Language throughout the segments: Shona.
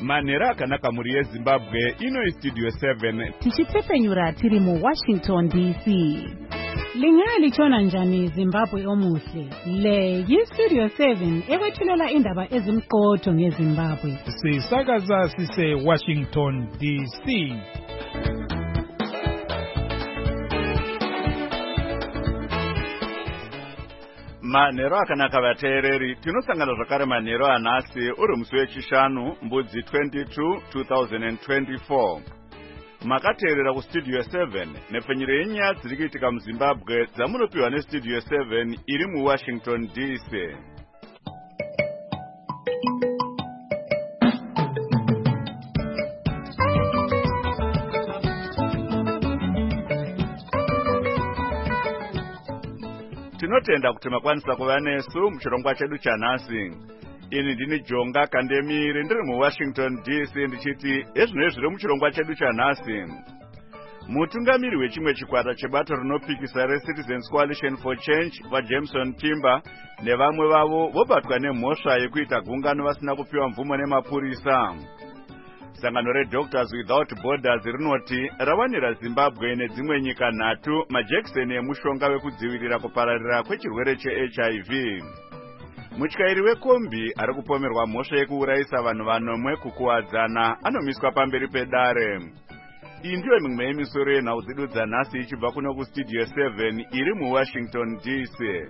Manera akanaka muri yeZimbabwe ino Studio 7 tichipfepenyura tiri mu Washington DC. Lingali chona njani Zimbabwe omuhle. Le yi-Studio 7 ekwethulela indaba ezimqotho ngeZimbabwe. Sisakaza sise Washington DC. Manero akanaka vateereri, tinosangana zvakare manero anhasi uri musi wechishanu mbudzi 22 2024. Makateerera kuStudio 7 nepfenyuro yenyaya dziri kuitika muZimbabwe dzamunopiwa neStudio 7 iri muWashington DC. Tinotenda kuti makwanisa kuva nesu muchirongwa chedu chanhasi. Ini ndini Jonga Kandemiri ndiri muWashington DC ndichiti ezvinoi zviri muchirongwa chedu chanhasi. Mutungamiri wechimwe chikwata chebato rinopikisa reCitizens Coalition for Change vaJameson Timber nevamwe vavo vobatwa nemhosva yekuita gungano vasina kupiwa mvumo nemapurisa. Sangano reDoctors Without Borders rinoti rawanira Zimbabwe nedzimwe nyika 3 majekiseni emushonga wekudzivirira kupararira kwechirwere cheHIV. Mutyairi wekombi ari kupomerwa mhosva yekuurayisa vanhu vanomwe kukuwadzana anomiswa pamberi pedare. Iyi ndiyo mimwe yemisoro yenhau dzedu dzanhasi ichibva kuno kuStudio 7 iri muWashington DC.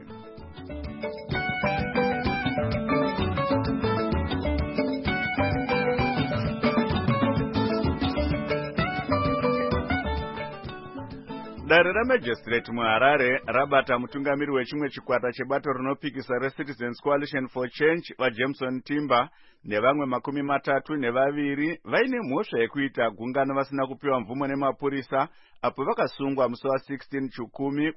Dare ramajistrate muHarare rabata mutungamiri wechimwe chikwata chebato rinopikisa reCitizens Coalition for Change vaJameson Timber nevamwe 32 vaine mhosva yekuita gungano vasina kupiwa mvumo nemapurisa apo vakasungwa musi wa16 chikumi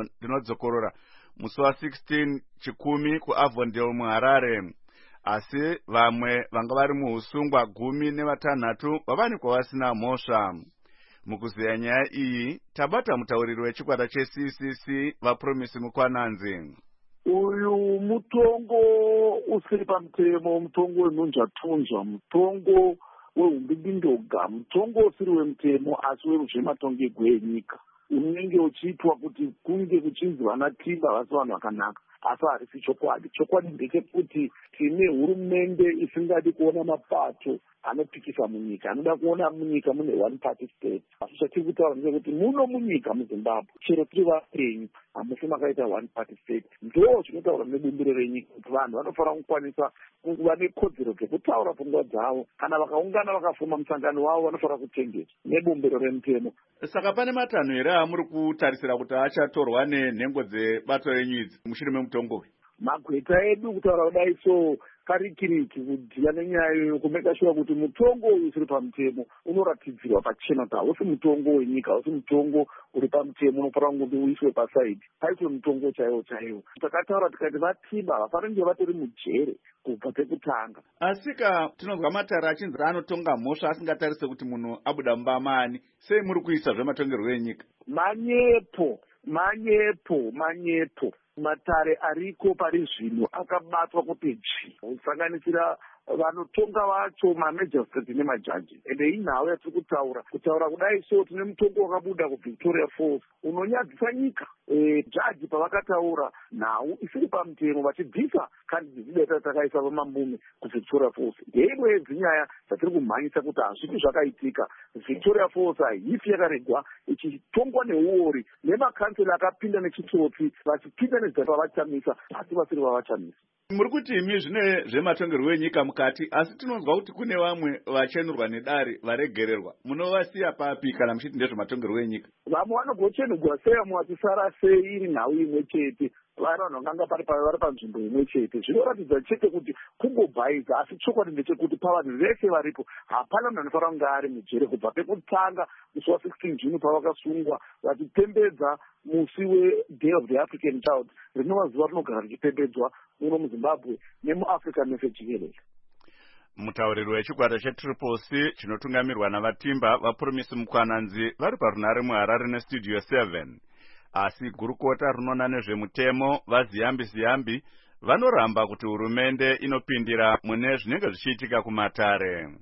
kuAvondale muHarare. Asi vamwe vanga vari muusungwa 16 vavanikwa vasina mhosva. Mukuziya nyaya iyi tabata mutauriri wechikwata cheCCC vaPromise Mukwananzi. Uyu mutongo usiri pamutemo, mutongo wenhunzvatunzva, mutongo wehumbidindoga, mutongo usiri wemutemo asi wezvematongerwo enyika unenge uchiitwa kuti kunge kuchinzi vana Timber vasi vanhu vakanaka, asi harisi chokwadi. Chokwadi ndechekuti tine hurumende isingadi kuona mapato anopikisa munyika, anoda kuona munyika mune one party state. Asi chatiri kutaura ndechekuti muno munyika muZimbabwe chero tiri vapenyu hamusi makaita one party state. Ndo zvinotaura nebumbiro renyika kuti vanhu vanofanira kukwanisa kuva nekodzero dzekutaura pfungwa dzavo. Kana vakaungana vakafuma musangano wavo vanofanira kutengesa nebumbiro remutemo. Saka pane matanho here amuri kutarisira kuti achatorwa nenhengo dzebato renyu idzi mushure memutongo uyu? Magweta edu kutaura kudai so karikiriki kudhila nenyaya yokumeka sure kuti mutongo uyu usiri pamutemo unoratidzirwa pachena kuti hausi mutongo wenyika, hausi mutongo uri pamutemo unofanira kuti uiswe pasaidi, paiswe mutongo chaiwo chaiwo. Takataura tikati vaTimber havafaniri vatori mujere kubva pekutanga. Asika tinonzwa matare achinzi anotonga mhosva asingatarise kuti munhu abuda mumba maani. Sei muri kuisa zvematongerwo enyika? Manyepo. Matare ariko pari zvino akabatwa kuti kusanganisira vanotonga vacho mamajistrate nemajaji. Ende inhau yatiri kutaura kudai so tine mutongo wakabuda kuVictoria Falls unonyadzisa nyika. Jaji pavakataura nhau isiri pamutemo vachibvisa kandidati data takaisa vamambume kuVictoria Falls. Ndeimwe yedzinyaya dzatiri kumhanyisa kuti hazviti zvakaitika. Victoria Falls haifi yakaregwa ichitongwa neuori nemakansela akapinda nechitsotsi vachipinda nezita pavachamisa asi vasiri vavachamisa. Muri kuti imi zvine zvematongerwo enyika mukati, asi tinonzwa kuti kune vamwe vachenurwa nedare varegererwa. Munovasiya papi kana muchiti ndezvematongerwo enyika? Vamwe vanogochenurwa sei, vamwe vachisara sei iri nhau imwe chete, vari vanhu vanganga vari panzvimbo imwe chete. Zvinoratidza chete kuti kungobvaiza, asi chokwadi ndechekuti pavanhu vese varipo hapana munhu anofanira kunge ari mujere kubva pekutanga musi wa16 June pavakasungwa vachipembedza musi weDay of the African Child, rinova zuva rinogara richipembedzwa muno muZimbabwe nemuAfrica mese jikelele. Mutauriri wechikwata cheCCC chinotungamirwa navaTimber vaPromise Mukwananzi vari parunhare muHarare neStudio 7. Asi gurukota rinona nezvemutemo vaZiyambi vanoramba kuti hurumende inopindira mune zvinenge zvichiitika kumatare.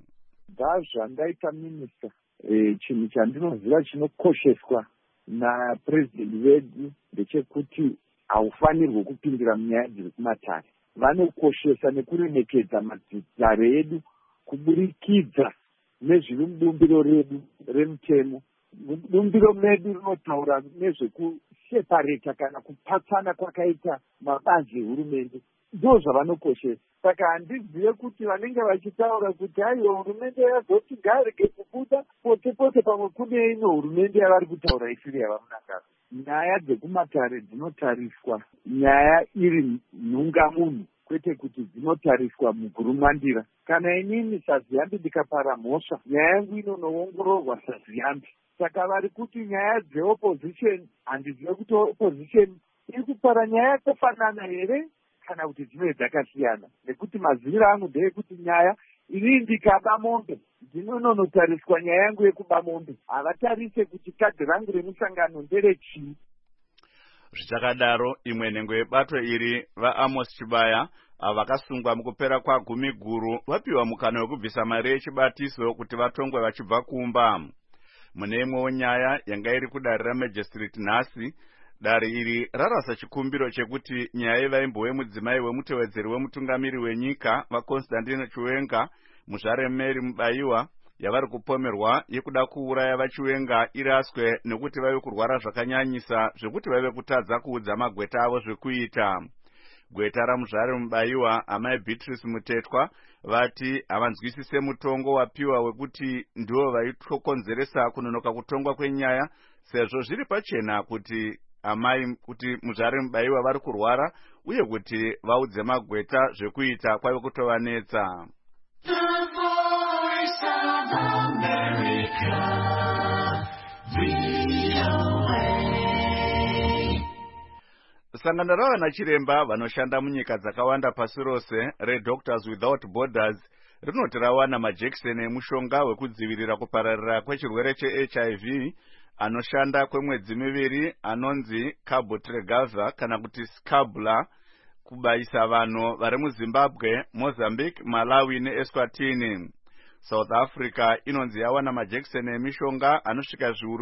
Zvazvandaita minista, chinhu chandinoziva chinokosheswa napurezidendi vedu ndechekuti haufanirwi kupindira munyaya dziri kumatare. Vanokoshesa nekuremekedza matare edu kuburikidza nezviri mubumbiro redu remutemo. Bumbiro medu rinotaura nezvekusepareta kana kupatsana kwakaita mabazi ehurumende. Ndo zvavanokoshesa. Saka handizive kuti vanenge vachitaura kuti aiwa hurumende yazoti ngarege kubuda pote pote pamwe kune imwe hurumende yavari kutaura isiri yavamunangara. Nyaya dzekumatare dzinotariswa nyaya iri nhungamunhu, kwete kuti dzinotariswa mugurumwandira. Kana inini Saziyambi ndikapara mhosva, nyaya yangu inonoongororwa Saziyambi. Saka vari kuti nyaya dzeopposition, handizive kuti opposition iri kupara nyaya yakafanana here kana kuti dzinenge dzakasiyana. Nekuti maziviro angu ndeyekuti nyaya inini ndikaba mombe ndinonotariswa nyaya yangu yekuba mombe. Havatarise kuti kadhi rangu remusangano nderechii. Zvichakadaro, imwe nhengo yebato iri vaAmos Chibaya vakasungwa mukupera kwa10 guru vapiwa mukana wekubvisa mari yechibatiso kuti vatongwe vachibva kumba. Mune imwewo nyaya yanga iri kudare raMagistrate nhasi, dare iri rarasa chikumbiro chekuti nyaya yevaimbo wemudzimai wemutevedzeri wemutungamiri wenyika vaConstantine Chiwenga, muzvare Mary Mubayiwa, yavari kupomerwa yekuda kuuraya vaChiwenga iraswe nekuti vave kurwara zvakanyanyisa zvekuti vave kutadza kuudza magweta avo zvekuita. Gweta ramuzvare Mubayiwa, amai Beatrice Mutetwa, vati havanzwisise mutongo wapiwa wekuti ndivo vaitokonzeresa kunonoka kutongwa kwenyaya, sezvo zviri pachena kuti amai kuti muzvare Mubayiwa vari kurwara uye kuti vaudze magweta zvekuita kwaive kutovanetsa. Sangano ravana chiremba vanoshanda munyika dzakawanda pasi rose reDoctors Without Borders rinoti rawana majekiseni emushonga wekudzivirira kupararira kwechirwere cheHIV anoshanda kwemwedzi 2 anonzi Cabotegravir kana kuti Scabula kubaisa vanhu vari muZimbabwe, Mozambique, Malawi neEswatini. South Africa inonzi yawana majekiseni emishonga anosvika zviuru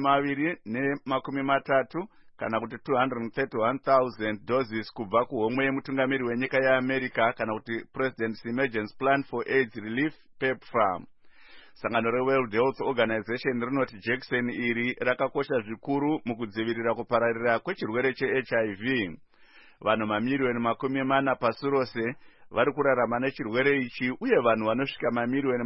20 kana kuti 231,000 doses kubva kuhomwe yemutungamiri wenyika yeAmerica kana kuti President's Emergency Plan for AIDS Relief PEPFAR. Sangano reWorld Health Organization rinoti jekiseni iri rakakosha zvikuru mukudzivirira kupararira kwechirwere cheHIV. Vanhu mamiliyoni 40 pasi rose vari kurarama nechirwere ichi uye vanhu vanosvika mamiliyoni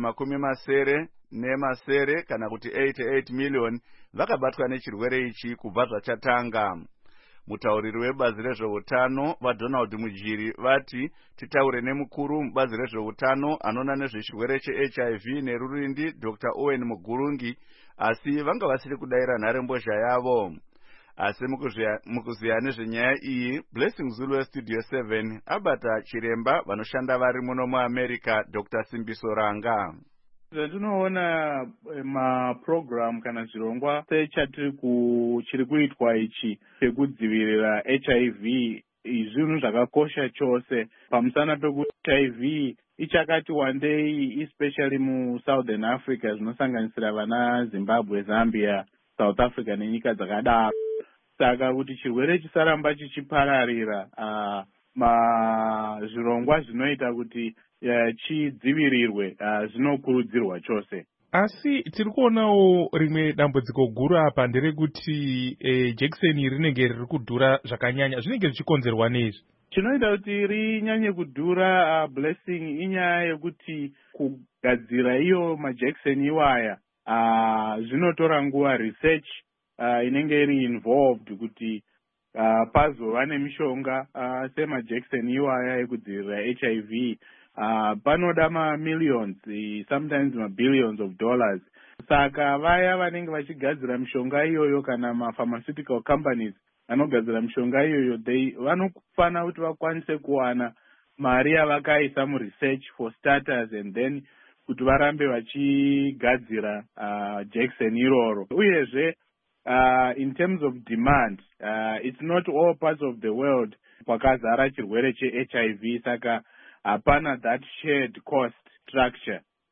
70 kana kuti 88 million vakabatwa nechirwere ichi kubva zvachatanga. Mutauriri webazi rezveutano vaDonald Mujiri vati titaure nemukuru mubazi rezveutano anoona nezvechirwere cheHIV nerurindi Dr. Owen Mugurungi, asi vanga vasiri kudaira nharembozha yavo. Asi mukuziya nezvenyaya iyi, Blessing Zulu weStudio 7 abata chiremba vanoshanda vari muno muAmerica, Dr. Simbiso Ranga. Zvatinoona maprogram kana zvirongwa chiri kuitwa ichi chekudzivirira HIV zvinhu zvakakosha chose pamusana pekuti HIV ichakati wandei, especially muSouthern Africa zvinosanganisira vana Zimbabwe, Zambia, South Africa nenyika dzakadaro. Saka kuti chirwere chisaramba chichipararira, zvirongwa zvinoita kuti chidzivirirwe zvinokurudzirwa chose. Asi tiri kuonawo rimwe dambudziko guru apa nderekuti jekiseni rinenge riri kudhura zvakanyanya. Zvinenge zvichikonzerwa nezvi? Chinoita kuti rinyanye kudhura Blessing inyaya yekuti kugadzira iyo majekiseni iwaya zvinotora nguva. Research inenge iri involved kuti pazova nemishonga semajekiseni iwaya ekudzivirira HIV. Panoda millions, sometimes billions of dollars. Saka vaya vanenge vachigadzira mishonga iyoyo kana pharmaceutical companies vanogadzira mishonga iyoyo vanofana kuti vakwanise kuwana mari yavakaisa muresearch for starters and then kuti varambe vachigadzira jekiseni iroro. Uyezve in terms of demand, it's not all parts of the world kwakazara chirwere cheHIV, saka hapana that shared cost structure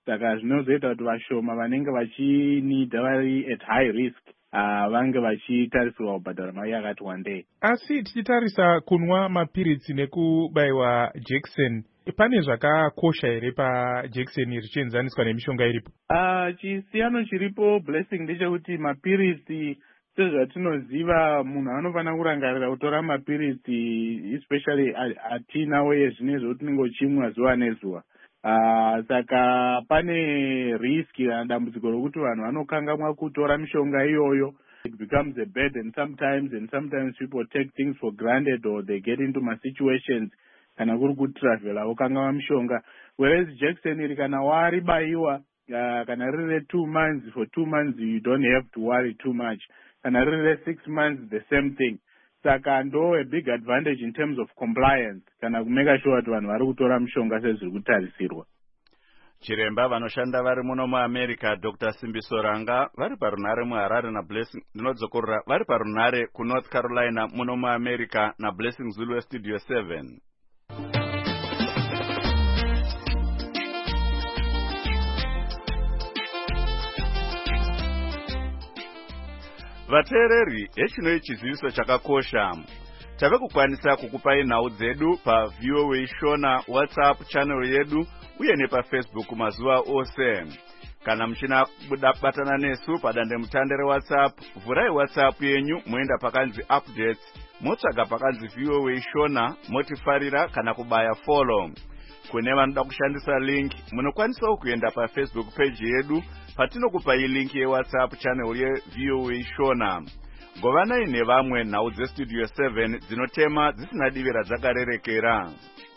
saka zvinozoita kuti vashoma vanenge vachinidha vari at high risk vange vachitarisirwa kubhadhara mari yakati wandei. Asi tichitarisa kunwa mapiritsi nekubayiwa jekiseni, pane zvakakosha here pajekiseni richienzaniswa nemishonga iripo? Chisiyano chiripo Blessing ndechekuti mapiritsi sezvatinoziva munhu anofanira kurangarira kutora mapiritsi especially atinawo yezvinezvo tinenge uchimwa zuva nezuva. Saka pane riski kana dambudziko rokuti vanhu vanokangamwa kutora mishonga iyoyo. It becomes a burden sometimes, and sometimes people take things for granted or they get into my situations kana kuri kutravela ukangama mishonga. Whereas jekiseni iri kana waribayiwa kana riri 2 months, for 2 months you don't have to worry too much. Kana riri 6 months the same thing. Saka ndo a big advantage in terms of compliance kana kumeka sure kuti vanhu vari kutora mishonga sezviri kutarisirwa. Chiremba vanoshanda vari muno muAmerica Dr. Simbiso Ranga vari parunhare muHarare naBlessing ndinodzokorera vari parunhare kuNorth Carolina muno muAmerica naBlessing Zulu Studio 7. Vateereri, hechino chiziviso chakakosha. Tave kukwanisa kukupai nhau dzedu pa VOA Shona WhatsApp channel yedu uye nepa Facebook mazuva ose. Kana mchina batana nesu padande mutandere WhatsApp, vurai WhatsApp yenyu muenda pakanzi updates, motsvaga pakanzi VOA Shona, motifarira kana kubaya follow. Kune vanoda kushandisa link, munokwanisa kuenda pa Facebook page yedu patinokupai link ye WhatsApp channel ye VOA Shona. Govanai nevamwe nhau dzestudio 7 dzinotema dzisina divira dzakarerekera.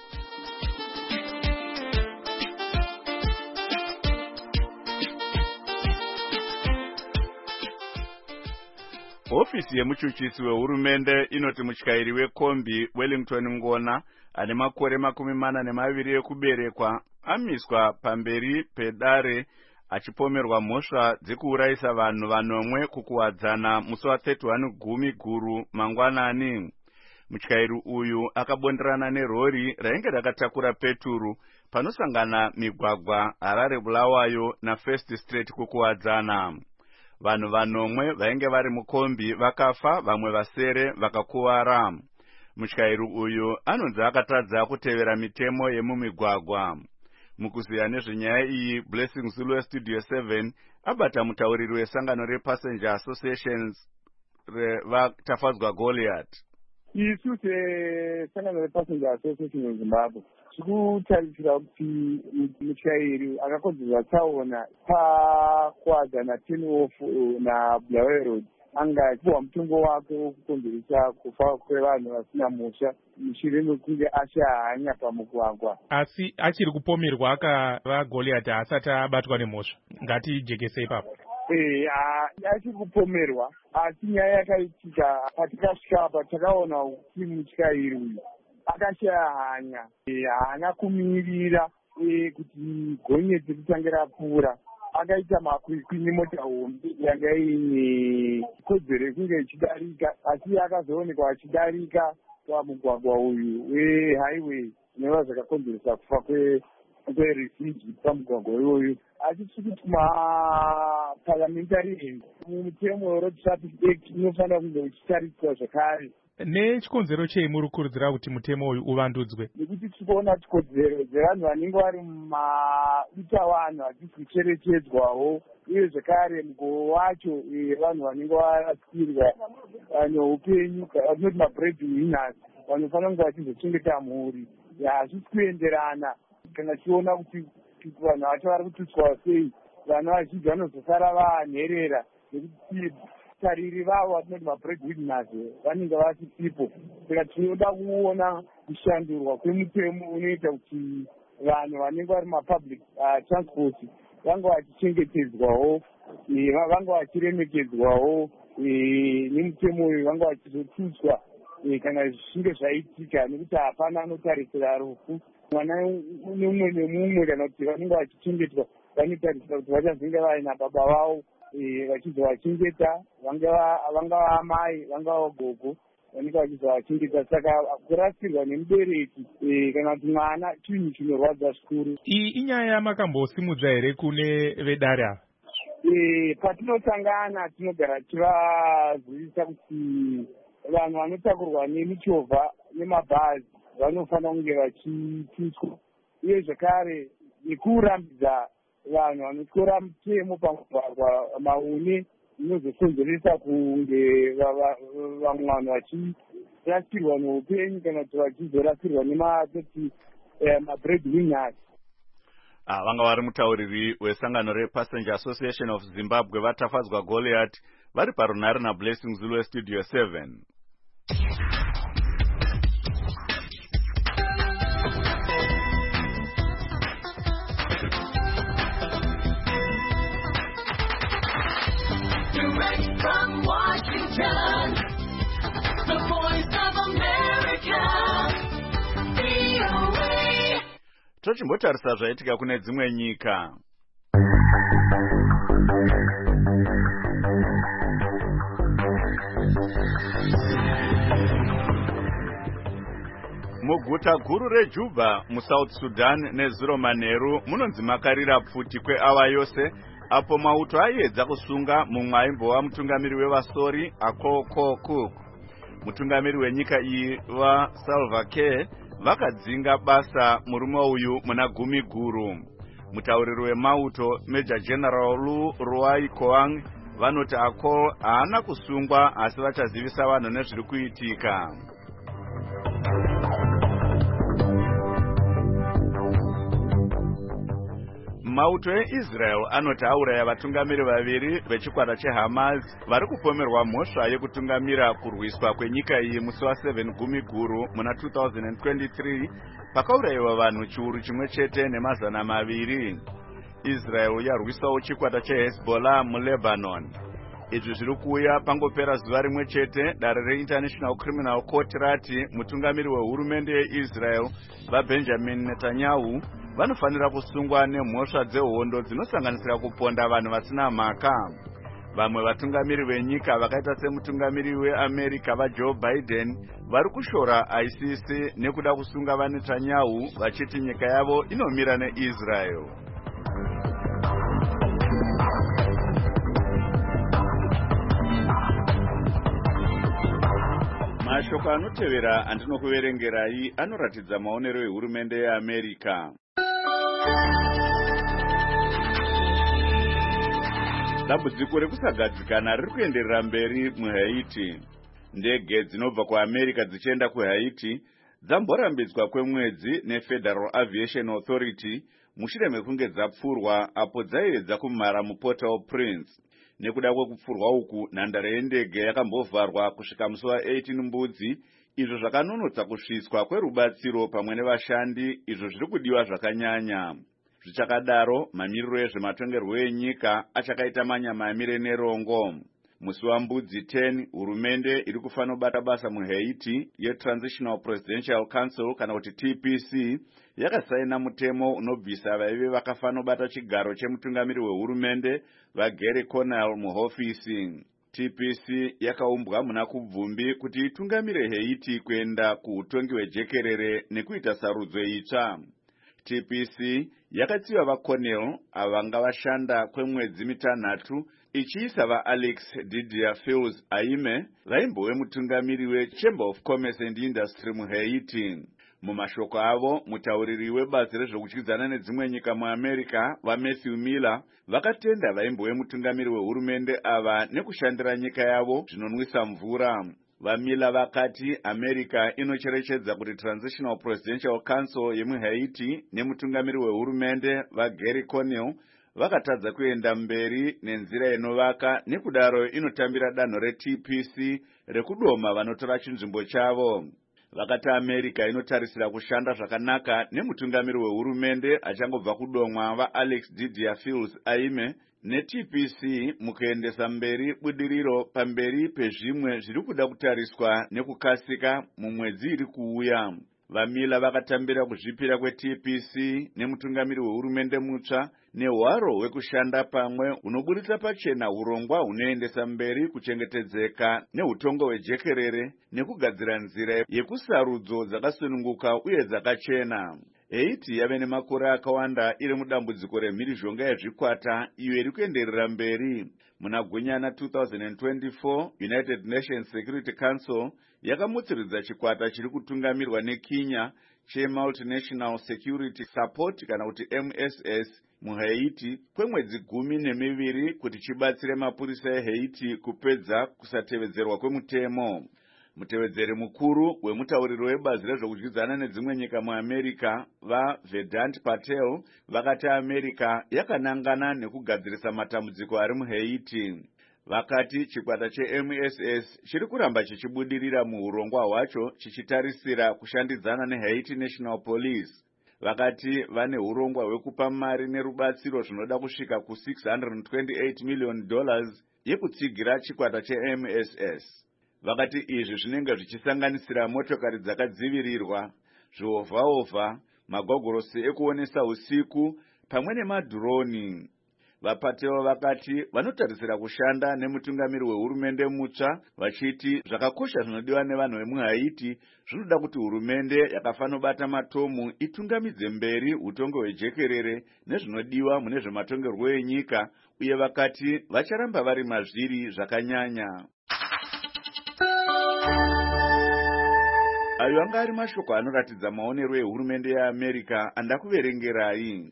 Ofisi yemuchuchisi wehurumende inoti mutyairi wekombi Wellington Ngona ane makore 42 ekuberekwa amiswa pamberi pedare achipomerwa mhosva dzekuurayisa vanhu vanomwe kukuwadzana musi wa31 Gumi Guru mangwanani. Mutyairi uyu akabonderana nerori rainge rakatakura peturu panosangana migwagwa Harare Bulawayo na First Street kukuwadzana. Vanhu vanomwe vainge vari mukombi vakafa, vamwe vasere vakakuwara. Mutyairi uyu anonzi akatadza kutevera mitemo yemumigwagwa. Mukuziya nezvenyaya iyi, Blessing Zulu Studio 7 abata mutauriri wesangano rePassenger Associations vatafadzwa Goliath. Isu sangano rePassenger Association muZimbabwe tikutarisira kuti mutyairi akakonzerwa tsaona pakuwadzana 10 off na Bulawayo Road angapiwa mutongo wake wokukonzeresa kufa kwevanhu vasina mhosva mushure mekunge ashahanya pamugwagwa. Asi achiri kupomerwa akava Goliath asati abatwa nemhosva, ngatijekese ipapo. Achiri kupomerwa, asi nyaya yakaitika patikasvika apa takaona kuti mutyairi uyu akashahanya, haana kumirira kuti gonyeti ritange rapfuura. Akaita makwikwi nemota hombe yanga ine kodzero yekunge ichidarika, asi akazoonekwa achidarika pamugwagwa uyu wehighway zvinova zvakakonzeresa kufa kwerefugee pamugwagwa iyoyu. Asi tiri kuti maparliamentary mutemo weRoad Traffic Act inofanira kunge uchitariswa zvakare. Nechikonzero chei muri kukurudzira kuti mutemo uyu uvandudzwe? Nekuti tikuona chikodzero dzevanhu vanenge vari mumadutavanhu hadzisi kucherechedzwawo, uye zvakare mugoo wacho vanhu vanenge varasikirwa neupenyu, vatinoti mabreadwinners, vanofanira kunge vachizochengeta mhuri. Hazvisi kuenderana kana tichiona kuti vanhu vacho vari kututswa sei, vanhu vazhinji vanozosara vanherera nekuti tariri vavo vatinoti mabreadwinners vanenge vasisipo. Saka tinoda kuona kushandurwa kwemutemo unoita kuti vanhu vanenge vari mapublic transport vange vachichengetedzwawo, vange vachiremekedzwawo, nemutemo uyu vange vachizotutswa kana zvichinge zvaitika, nekuti hapana anotarisira rufu. Mwana nemumwe nemumwe kana kuti vanenge vachichengetwa vanotarisira kuti vachazenge vaina baba vavo vachizovachengeta, vangava amai, vangava gogo, vanenge vachizovachengeta. Saka kurasirwa nemubereki kana kuti mwana chinhu chinorwadza zvikuru. Iyi inyaya yamakambosimudzwa here kune vedare ava? Patinosangana tinogara tivazivisa kuti vanhu vanotakurwa nemichovha nemabhazi vanofanira kunge vachitiswa, uye zvakare nekurambidza vanhu vanotyora mutemo pamugwagwa maune inozokonzeresa kunge vamwe vanhu vachirasirwa neupenyu kana kuti vachizorasirwa nematoti mabreadwinners. Vanga vari mutauriri wesangano rePassenger Association of Zimbabwe vatafadzwa Goliath vari parunhare naBlessing Zulu Studio 7. Direct from Washington, the voice of America, VOA. Tochimbotarisa zvaitika kune dzimwe nyika. Muguta guru reJuba muSouth Sudan nezuro manheru munonzi makarira pfuti kweawa yose apo mauto aedza kusunga mumwe aimbova mutungamiri wevasori Akoko Cook. Mutungamiri wenyika iyi vaSalva Kiir vakadzinga basa murume uyu muna gumi guru. Mutauriri wemauto Major General Lu Ruai Koang vanoti Akol haana kusungwa asi vachazivisa vanhu nezviri kuitika. Mauto eIsrael anoti auraya vatungamiri vaviri vechikwata cheHamas vari kupomerwa mhosva yekutungamira kurwiswa kwenyika iyi musi wa7 gumi guru muna 2023 pakaurayiwa vanhu chiuru chimwe chete nemazana maviri. Israel yarwisawo chikwata cheHezbollah muLebanon. Izvi zviri kuuya pangopera zuva rimwe chete dare reInternational Criminal Court rati mutungamiri wehurumende yeIsrael vaBenjamin Netanyahu vanofanira kusungwa nemhosva dzehondo dzinosanganisira kuponda vanhu vasina mhaka. Vamwe vatungamiri venyika vakaita semutungamiri weAmerica vaJoe Biden vari kushora ICC nekuda kusunga vaNetanyahu vachiti nyika yavo inomira neIsrael. Mashoko anotevera andinokuverengerai anoratidza maonero ehurumende yeAmerica. Dambudziko rekusagadzikana riri kuenderera mberi muHaiti. Ndege dzinobva kuAmerica dzichienda kuHaiti dzamborambidzwa kwemwedzi neFederal Aviation Authority mushure mekunge dzapfurwa apo dzaedza kumhara muPort-au-Prince. Nekuda kwekupfurwa uku nhandare yendege yakambovharwa kusvika musi wa18 mbudzi, izvo zvakanonotsa kusviswa kwerubatsiro pamwe nevashandi, izvo zviri kudiwa zvakanyanya. Zvichakadaro, mamiriro ezvematongerwo enyika achakaita manyama amire nerongo. Musi wambudzi 10, hurumende iri kufanira kubata basa muHaiti yeTransitional Presidential Council kana kuti TPC yakasaina mutemo unobvisa vaive vakafanira kubata chigaro chemutungamiri wehurumende vaGary Conille muhofisi. TPC yakaumbwa muna kubvumbi kuti itungamire Haiti kuenda kuutongi hwejekerere nekuita sarudzo itsva. TPC yakatsiva vaConille avanga vashanda kwemwedzi mitanhatu ichiisa vaAlex Didier Fils Aime vaimbove mutungamiri weChamber of Commerce and Industry muHaiti. Mumashoko avo, mutauriri webazi rezvokudyidzana nedzimwe nyika muAmerica vaMatthew Miller vakatenda vaimbove mutungamiri wehurumende ava nekushandira nyika yavo zvinonwisa mvura. VaMiller vakati America inocherechedza kuti Transitional Presidential Council yemuHaiti nemutungamiri wehurumende vaGary Conille vakatadza kuenda mberi nenzira inovaka nekudaro inotambira danho reTPC rekudoma vanotora chinzvimbo chavo. Vakati America inotarisira kushanda zvakanaka nemutungamiri wehurumende achangobva kudomwa vaAlex Didier Fils Aime neTPC mukuendesa mberi budiriro pamberi pezvimwe zviri kuda kutariswa nekukasika mumwedzi iri kuuya. Vamila vakatambira kuzvipira kweTPC nemutungamiri wehurumende mutsva nehwaro hwekushanda pamwe hunoburitsa pachena urongwa hunoendesa mberi kuchengetedzeka neutongo hwejekerere nekugadzira nzira yekusarudzo dzakasununguka uye dzakachena. Haiti yave nemakore akawanda iri mudambudziko remhirizhonga yezvikwata iyo iri kuenderera mberi. Muna Gunyana 2024, United Nations Security Council yakamutsiridza chikwata chiri kutungamirwa neKenya cheMultinational Security Support kana kuti MSS muHaiti kwemwedzi 12 kuti chibatsire mapurisa eHaiti kupedza kusatevedzerwa kwemutemo. Mutevedzeri mukuru wemutauriro webazi rezvokudyidzana nedzimwe nyika muAmerica vaVedant Patel vakati America yakanangana nekugadzirisa matambudziko ari muHaiti. Vakati chikwata cheMSS chiri kuramba chichibudirira muurongwa hwacho chichitarisira kushandidzana neHaiti National Police. Vakati vane urongwa hwekupa mari nerubatsiro zvinoda kusvika $628 million yekutsigira chikwata cheMSS. Vakati izvi zvinenge zvichisanganisira motokari dzakadzivirirwa, zviovhaovha, magogorosi ekuonesa usiku pamwe nemadhironi. VaPatel vakati vanotarisira kushanda nemutungamiri wehurumende mutsva vachiti zvakakosha zvinodiwa nevanhu vemuHaiti zvinoda kuti hurumende yakafanobata matomu itungamidze mberi utongo hwejekerere nezvinodiwa mune zvematongerwo enyika, uye vakati vacharamba vari mazviri zvakanyanya. Ayo anga ari mashoko anoratidza maonero ehurumende yeAmerica andakuverengerai.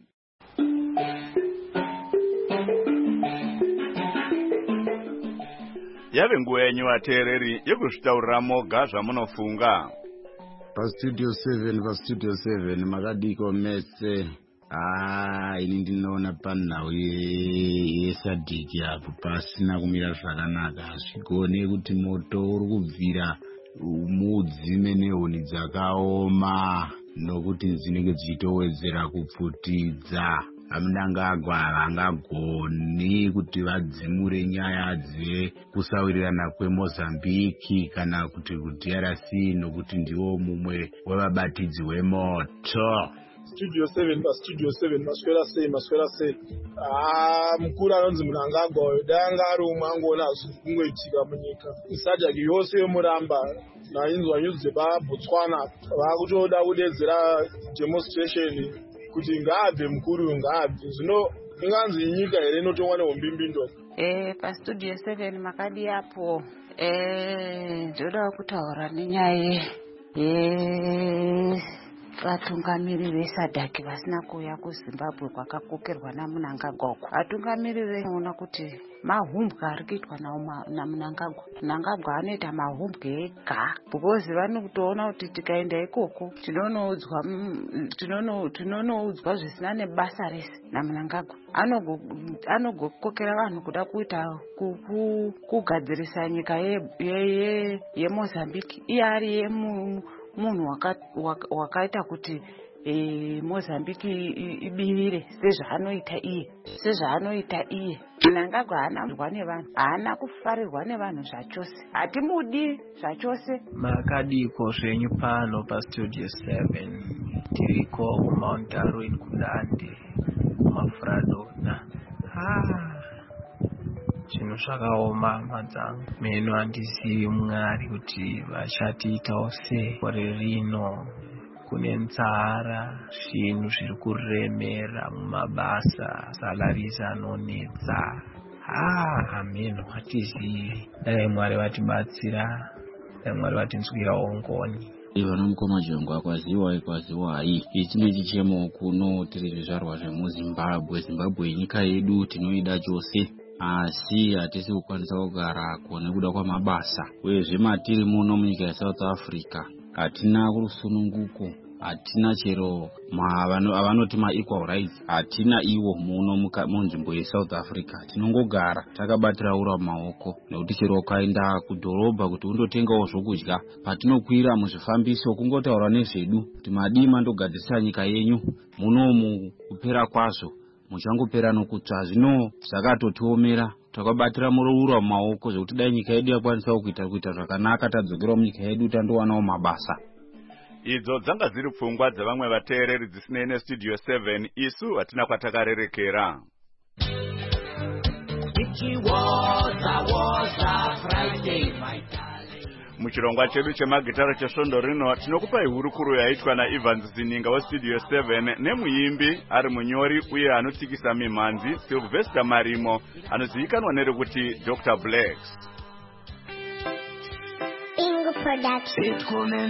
Yave nguva yenyu vateereri yekuzvitaurira moga zvamunofunga. Pastudio 7 makadiko mese. Ini ndinoona panhau yesadhiki apo pasina kumira zvakanaka. Hazvigone kuti moto uri kubvira mudzime nehuni dzakaoma nokuti dzinenge dzichitowedzera kupfutidza. Mnangagwa havangagoni kuti vadzimure nyaya dzekusawirirana kweMozambique kana kuti kuDRC nokuti ndiwo mumwe wevabatidzi wemoto. Studio 7 paStudio 7 maswera sei. Mukuru anonzi Mnangagwa danga ari umwe angoona zvingoitika munyika. Sadhaki yose yomuramba nainzwa nyuzi dzepaBotswana vakutoda kudedzera demonstration kuti ngaabve mukuru ngaabve. Zvino inganzi nyika here inotongwa nehombimbindo. PaStudio 7 makadi yapo ndoda kutaura nenyaya vatungamiri vesadhaki vasina kuuya kuZimbabwe kwakakokerwa naMnangagwa. Vatungamiri vanoona kuti mahumbwe ari kuitwa naMnangagwa. Mnangagwa anoita mahumbwe ega because vanokutoona kuti tikaenda ikoko tinonoudzwa zvisina nebasa rese naMnangagwa. Anogokokera vanhu kuda kuita kugadzirisa nyika yeMozambique. Iye ari munhu wakaita kuti Mozambique ibirire sezvaanoita iye. Mnangagwa haana nevanhu, haana kufarirwa nevanhu zvachose, hatimudi zvachose. Makadiko zvenyu pano paStudio 7 tiriko kuMount Darwin kudande kumafuradona. Zvinhu zvakaoma madzangu. Meno handizivi Mwari kuti vachatiitawo sei gore rino. Kune nzara, zvinhu zviri kuremera mumabasa, salaries anonetsa. Meno hatizivi. Dai Mwari vatibatsira, dai Mwari vatinzwirawo ngoni. Vanomukoma Jongwa kwaziwa ichi ndichichemo kuno tiri zvizvarwa zvemuZimbabwe. Zimbabwe nyika yedu tinoida chose. Asi hatisi kukwanisa kugara nekuda kwamabasa. Uyezve matiri muno munyika yeSouth Africa hatina kurusununguko, hatina chero avanoti ma-equal rights, hatina iwo muno munzvimbo yeSouth Africa. Tinongogara takabatira ura maoko nekuti chero ukaenda kudhorobha kuti undotengawo zvokudya, patinokwira muzvifambiso kungotaura nezvedu kuti madima ndogadzirisa nyika yenyu munomu kupera kwazvo muchangopera nokutsva. Zvino zvakatotiomera, takabatira muroura mumaoko zvekuti dai nyika yedu yakwanisa kuita zvakanaka, tadzokera munyika yedu tandowanawo mabasa. idzo dzanga dziri pfungwa dzavamwe vateereri dzisinei nestudio 7 isu hatina kwatakarerekera. Muchirongwa chedu chemagitara chesvondo rino tinokupai hurukuro yaitwa naEvans Zininga westudio 7 nemuimbi ari munyori uye anotikisa mimhanzi Sylvester Marimo anozivikanwa nerekuti Dr. Blacks. Ingo Production.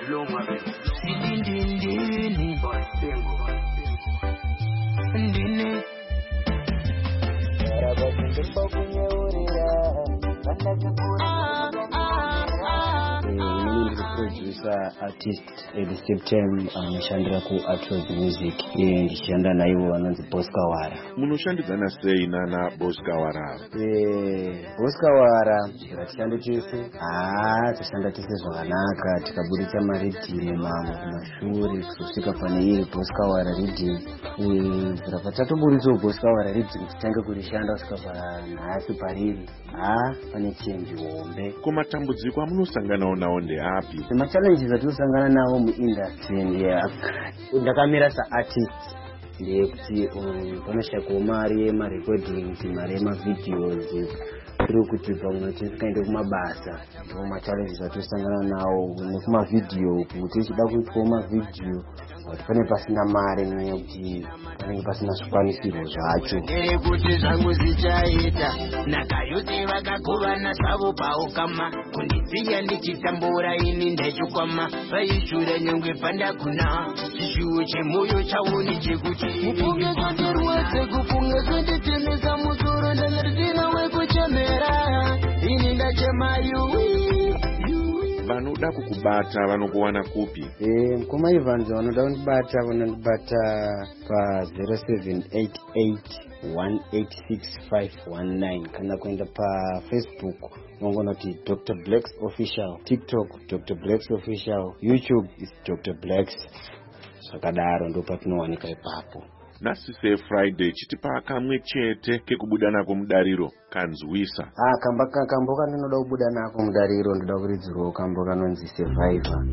Producer, artist, September, anoshandira ku Atros Music. Ndishanda naivo vanonzi Boskawara. Munoshandidzana sei nana Boskawara? Boskawara ratishanda tese. Toshanda tese zvakanaka, tikabudisa maredhimu mamwe kumashure kusvika pane iri Boskawara redhimu. Rapatatoburitsawo Boskawara redhimu titange kurishanda kusvika panhasi pariri. Pane change hombe. Kumatambudziko amunosanganawo nawo ndeapi? Machallenges atinosangana nawo muindustry ndakamira saartist ndekuti panoshayikwa mari yemarecordings, mari yemavideos, tiri kuti pamwe tisikaende kumabasa. Ndiwo machallenges atinosangana nawo nekumavideo, kuti tichida kuitwawo mavideo kuti pane pasina mari nekuti panenge pasina zvikwanisiro zvacho. Kuti zvangu zichaita nakayoti vakagovana zvavo paukama kundisiya ndichitambura ini ndachikwama vaishure nyangwe pandakuna chishuwo chemoyo chaoni chekuti mupunge zotorwadze kufunge zonditemesa musoro ndangaridina wekuchemera ini ndachemayu. Vanoda kukubata vanokuwana kupi? Mukoma Evans vanoda kundibata vanondibata pa 0788186519 kana kuenda pa Facebook unongonoti Dr. Blacks Official, TikTok Dr. Blacks Official, YouTube is Dr. Blacks. Zvakadaro ndo patinowanika ipapo. Nasi Friday chitipa kamwe chete kekubuda nako mudariro kanzwisa. Kambo kaninoda kubuda nako mudariro ndoda kuridzirwa kambo kanonzi Survivor.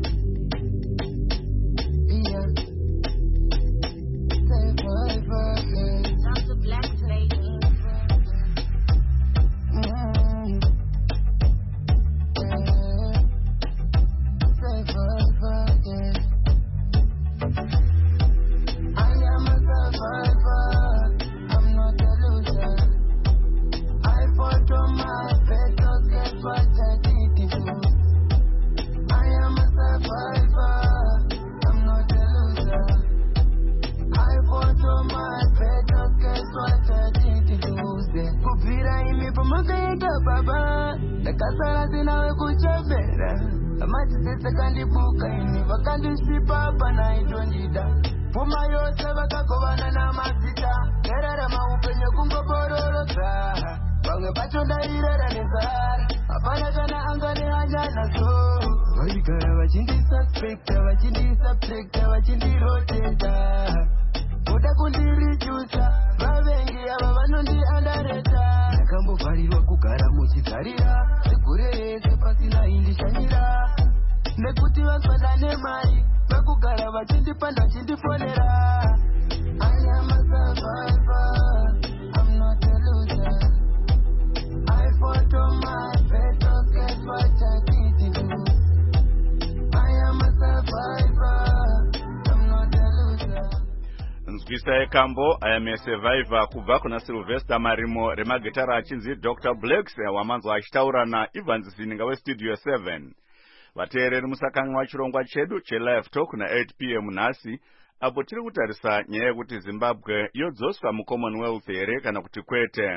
Kambo, I am a survivor kubva kuna Sylvester Marimo remagitara achinzi Dr. Blacks wamanzwa achitaura naEvans Zininga westudio 7. Vateereri musakanganwa chirongwa chedu chelive talk na 8 p.m. nhasi apo tiri kutarisa nyaya yekuti Zimbabwe yodzoswa muCommonwealth here kana kuti kwete.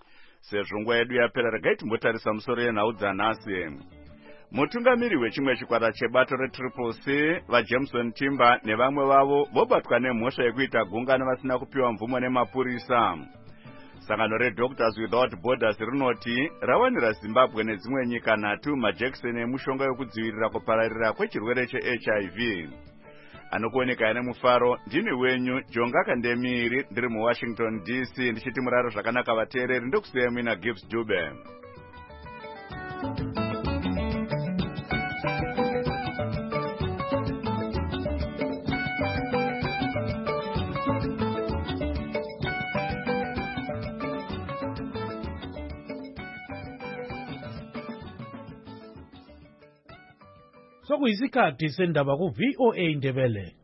Sezvo nguva yedu yapera regai timbotarisa musoro yenhau dzanhasi. Mutungamiri wechimwe chikwata chebato reCCC vaJameson Timber nevamwe vavo vobatwa nemhosva yekuita gungano vasina kupiwa mvumo nemapurisa. Sangano reDoctors Without Borders rinoti rawanira Zimbabwe nedzimwe nyika 3 majekiseni emushonga yokudzivirira kupararira kwechirwere cheHIV. Anokuoneka nemufaro ndini wenyu Jonga Kandemiri ndiri muWashington DC ndichiti muraro zvakanaka vateereri ndokusiya mina Gibbs Dube. sokuyisikhathi sendaba ku-VOA Ndebele.